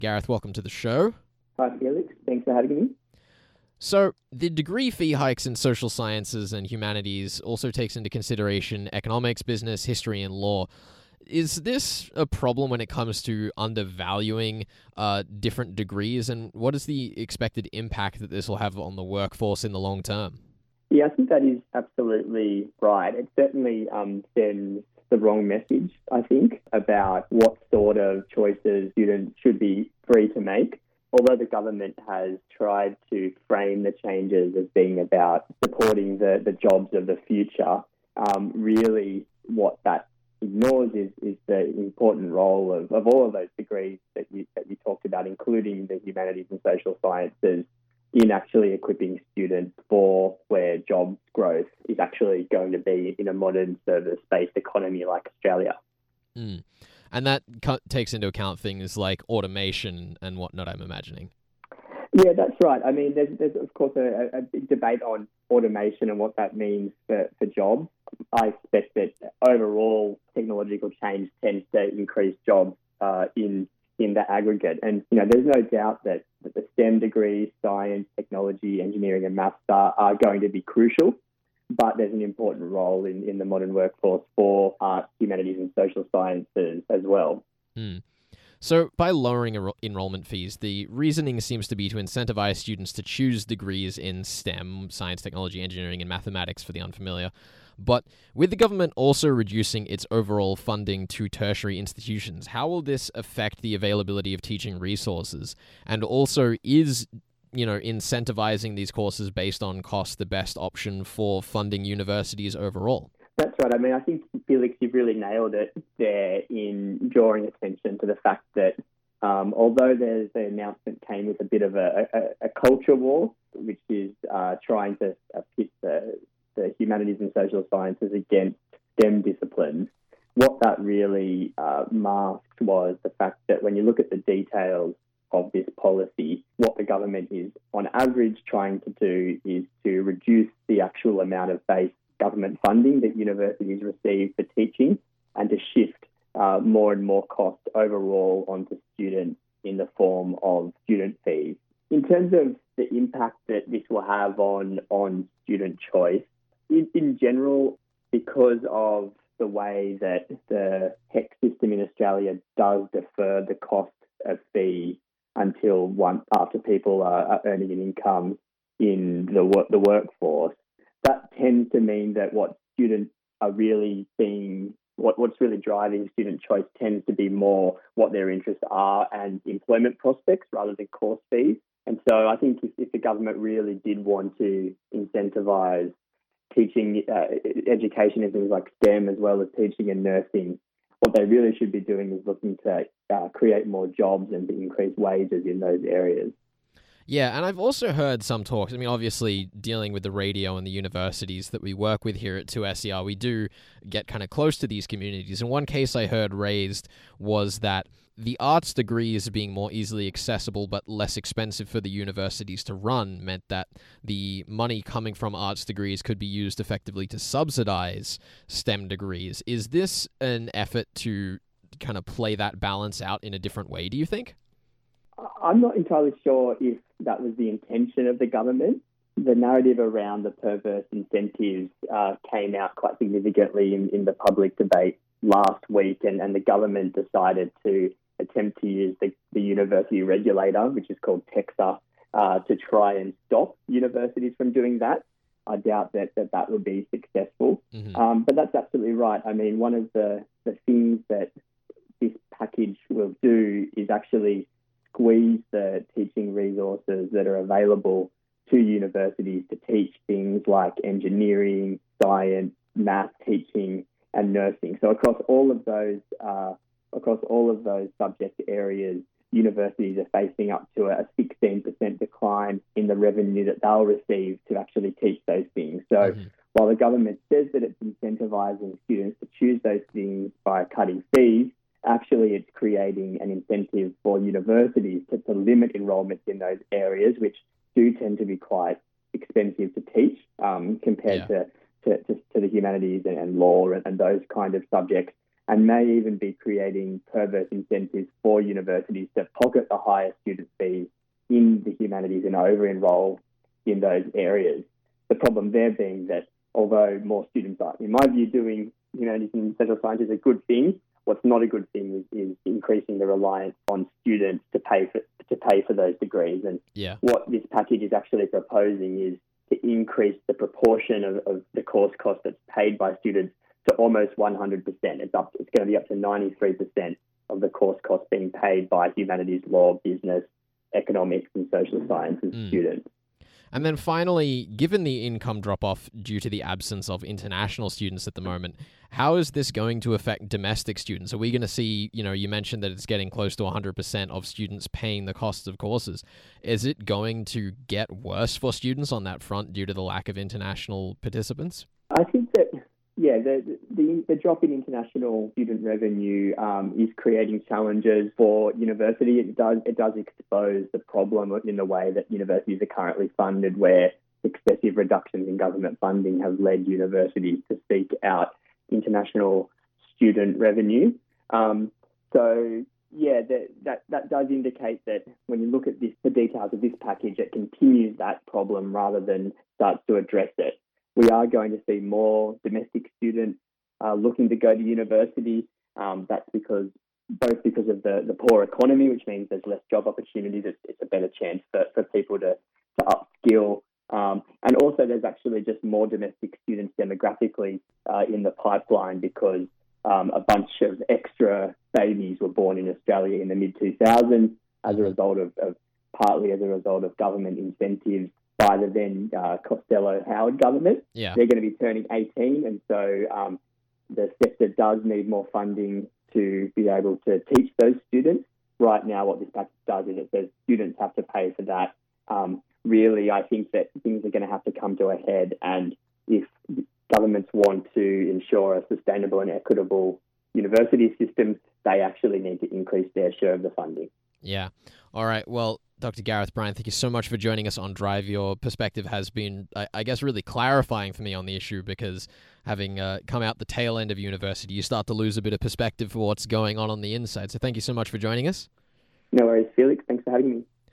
Gareth, welcome to the show. Hi, Felix. Thanks for having me. So, the degree fee hikes in social sciences and humanities also takes into consideration economics, business, history, and law. Is this a problem when it comes to undervaluing different degrees, and what is the expected impact that this will have on the workforce in the long term? Yeah, I think that is absolutely right. It certainly sends the wrong message, I think, about what sort of choices students should be free to make. Although the government has tried to frame the changes as being about supporting the jobs of the future, really what that ignores is the important role of all of those degrees that you talked about, including the humanities and social sciences, in actually equipping students for where jobs growth is actually going to be in a modern service-based economy like Australia. Mm. And that takes into account things like automation and whatnot, I'm imagining. Yeah, that's right. I mean, there's of course a big debate on automation and what that means for jobs. I expect that overall technological change tends to increase jobs in the aggregate. And, there's no doubt that the STEM degrees, science, technology, engineering and maths are going to be crucial. But there's an important role in the modern workforce for arts, humanities and social sciences as well. Mm. So by lowering enrollment fees, the reasoning seems to be to incentivize students to choose degrees in STEM, science, technology, engineering, and mathematics for the unfamiliar. But with the government also reducing its overall funding to tertiary institutions, how will this affect the availability of teaching resources? And also, is incentivizing these courses based on cost the best option for funding universities overall? That's right. I mean, I think, Felix, you've really nailed it there in drawing attention to the fact that although the announcement came with a bit of a culture war, which is trying to pit the humanities and social sciences against STEM disciplines, what that really masked was the fact that when you look at the details of this policy, what the government is on average trying to do is to reduce the actual amount of base government funding that universities receive for teaching and to shift more and more cost overall onto students in the form of student fees. In terms of the impact that this will have on student choice, in general, because of the way that the HEC system in Australia does defer the cost of fees until after people are earning an income in the workforce, that tends to mean that what students are really seeing, what's really driving student choice tends to be more what their interests are and employment prospects rather than course fees. And so I think if the government really did want to incentivise teaching education in things like STEM as well as teaching and nursing, what they really should be doing is looking to create more jobs and to increase wages in those areas. Yeah, and I've also heard some talks. I mean, obviously, dealing with the radio and the universities that we work with here at 2SER, we do get kind of close to these communities. And one case I heard raised was that the arts degrees being more easily accessible but less expensive for the universities to run meant that the money coming from arts degrees could be used effectively to subsidize STEM degrees. Is this an effort to kind of play that balance out in a different way, do you think? I'm not entirely sure if that was the intention of the government. The narrative around the perverse incentives came out quite significantly in the public debate last week, and the government decided to attempt to use the university regulator, which is called PEXA, to try and stop universities from doing that. I doubt that would be successful. Mm-hmm. But that's absolutely right. I mean, one of the things that this package will do is actually squeeze the teaching resources that are available to universities to teach things like engineering, science, math teaching, and nursing. So across all of those subject areas, universities are facing up to a 16% decline in the revenue that they'll receive to actually teach those things. So while the government says that it's incentivizing students to choose those things by cutting fees, actually it's creating an incentive for universities to limit enrollments in those areas, which do tend to be quite expensive to teach compared to the humanities and law and those kind of subjects. and may even be creating perverse incentives for universities to pocket the higher student fees in the humanities and over-enroll in those areas. The problem there being that although more students are, in my view, doing humanities and social sciences is a good thing, what's not a good thing is increasing the reliance on students to pay for those degrees. And what this package is actually proposing is to increase the proportion of the course cost that's paid by students to almost 100%. It's going to be up to 93% of the course cost being paid by humanities, law, business, economics, and social sciences students. And then finally, given the income drop-off due to the absence of international students at the moment, how is this going to affect domestic students? Are we going to see, you mentioned that it's getting close to 100% of students paying the costs of courses. Is it going to get worse for students on that front due to the lack of international participants? I think that, the drop in international student revenue is creating challenges for university. It does expose the problem in the way that universities are currently funded, where excessive reductions in government funding have led universities to seek out international student revenue. That does indicate that when you look at the details of this package, it continues that problem rather than starts to address it. We are going to see more domestic students looking to go to university. That's because of the poor economy, which means there's less job opportunities. It's a better chance for people to upskill. And also there's actually just more domestic students demographically in the pipeline because a bunch of extra babies were born in Australia in the mid-2000s partly as a result of government incentives by the then Costello-Howard government. Yeah. They're going to be turning 18, and so the sector does need more funding to be able to teach those students. Right now, what this package does is it says students have to pay for that. Really, I think that things are going to have to come to a head, and if governments want to ensure a sustainable and equitable university system, they actually need to increase their share of the funding. Yeah. All right. Well, Dr. Gareth Bryant, thank you so much for joining us on Drive. Your perspective has been, I guess, really clarifying for me on the issue, because having come out the tail end of university, you start to lose a bit of perspective for what's going on the inside. So thank you so much for joining us. No worries, Felix. Thanks for having me.